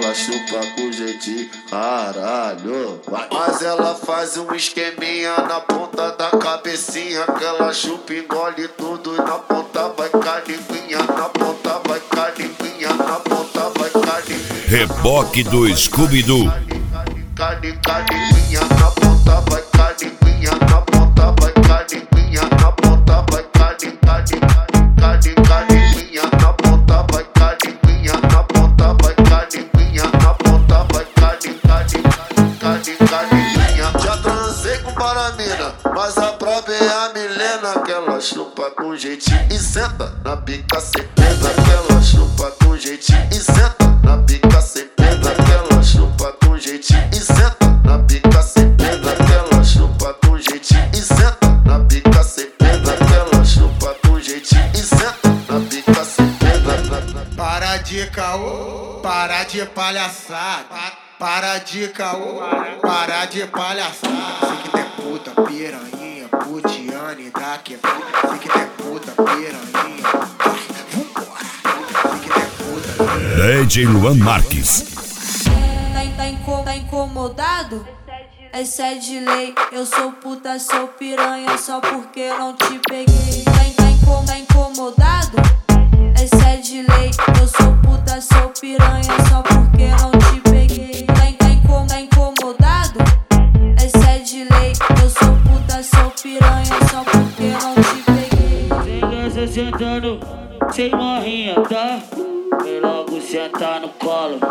ela chupa com jeitinho, caralho. Mas ela faz um esqueminha na ponta da cabecinha, que ela chupa, engole tudo, na ponta vai carinha, na ponta vai carinha, na ponta vai carinha. Reboque do Scooby-Doo. Carinha, na ponta vai carinha, na ponta vai carinha, na ponta vai carinha, na ponta vai carinha, na ponta vai carinha, na ponta vai carinha. Já transei com Paramina, mas a prova é a Milena, que ela chupa com jeitinho e senta na pica sem pena, que ela chupa com jeitinho e senta na pica sem pena, que ela chupa com jeitinho e senta na pica sem pena, que ela chupa com jeitinho e senta na pica sem pena, que ela chupa com jeitinho e senta na pica sem pena. Para de caô, para de palhaçada. Para de caô, para de palhaçada. Se que tem puta, piranha, putiane, daqui. Se que tem puta, piranha, vai, vambora. Se que tem puta, DJ Luan Marques. Tá incomodado? Essa é de lei. Eu sou puta, sou piranha, só porque não te peguei. Tá incomodado? Essa é de lei. Eu sou puta, sou piranha, só porque não te peguei. Tá incomodado? Essa é de lei. Eu sou puta, sou piranha, só porque não te peguei. Sem essa sentando, sem morrinha, tá? Vem logo sentar no colo.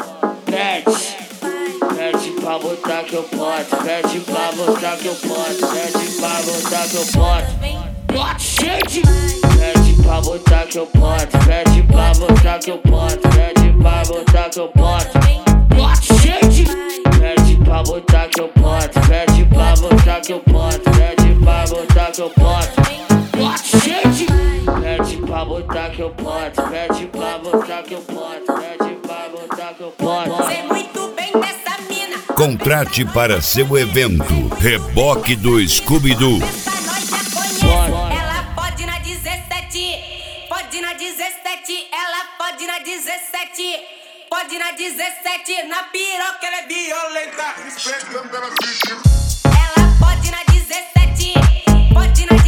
Pede pra botar que eu posso. Pede pra botar que eu posso. Pede pra botar que eu posso. Bote shade. Pede pra botar que eu posso. Pede pra botar que eu posso. Pede pra botar que eu posso. Bote shade. Pede pra botar que eu posso. Pede pra botar que eu posso. Pede pra botar que eu posso. Bote shade. Pede pra botar que eu posso. Pede pra botar que eu posso. Pede pra botar que eu posso. Sei muito bem dessa mina. Contrate para seu evento. Reboque do Scooby-Doo. Essa nós já conhece. Ela pode na 17. Pode na 17. Ela pode na 17. Pode na 17. Na piroca ela é violenta. Ela pode na 17. Pode na 17.